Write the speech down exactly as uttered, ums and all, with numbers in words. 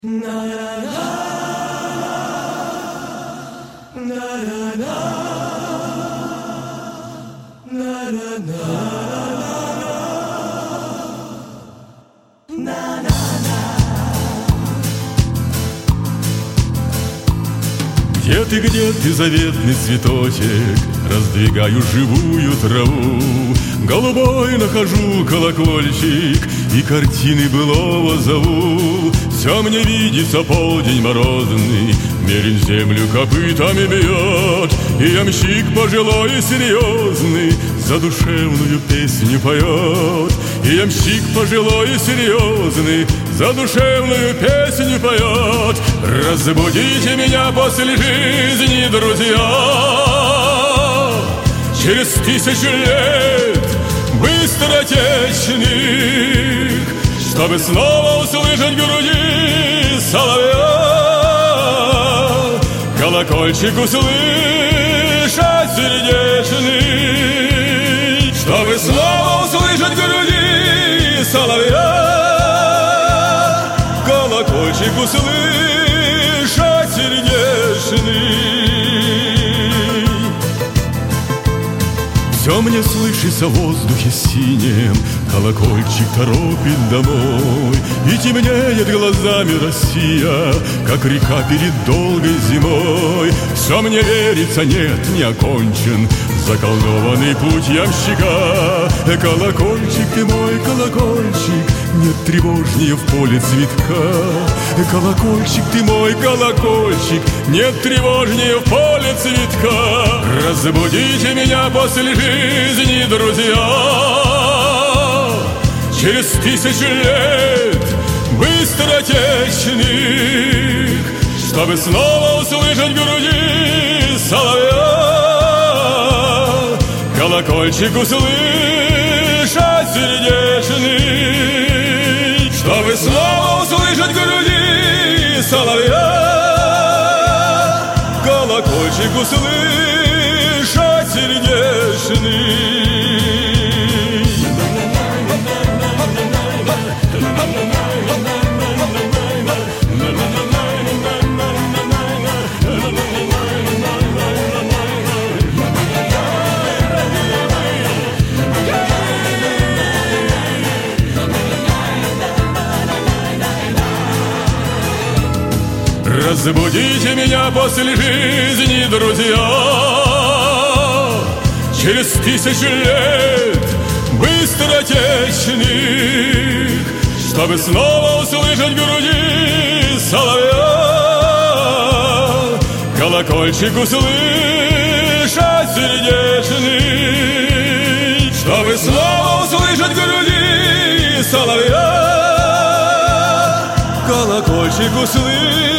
Где ты, где ты, заветный цветочек? Раздвигаю живую траву, голубой нахожу колокольчик и картины былого зову. Все мне видится полдень морозный, мерин землю копытами бьет, и ямщик пожилой и серьезный задушевную песню поет. И ямщик пожилой и серьезный задушевную песню поет. Разбудите меня после жизни, друзья, через тысячу лет быстротечных, чтобы снова услышать в груди соловья, колокольчик услышать сердечный, чтобы снова услышать в груди соловья, колокольчик услышать сердечный. Все мне слышится в воздухе синем, колокольчик торопит домой, и темнеет глазами Россия, как река перед долгой зимой. Все мне верится, нет, не окончен заколдованный путь ямщика. Колокольчик ты мой, колокольчик, нет тревожнее в поле цветка. Колокольчик ты мой, колокольчик, нет тревожнее в поле цветка. Разбудите меня после жизни, друзья, через тысячу лет быстротечных, чтобы снова услышать в груди соловья, колокольчик услышать сердечный, чтобы снова услышать в груди соловья, колокольчик услышать сердечный. Разбудите меня после жизни, друзья, через тысячу лет быстротечных, чтобы снова услышать в груди соловья, колокольчик услышать сердечный, чтобы снова услышать в груди соловья, колокольчик услышать